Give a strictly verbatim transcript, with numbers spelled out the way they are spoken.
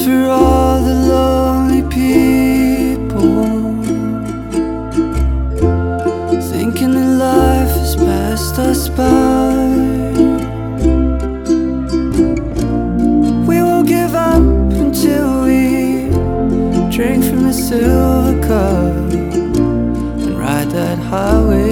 for all the lonely people, thinking that life has passed us by. We won't give up until we drink from the silver cup and ride that highway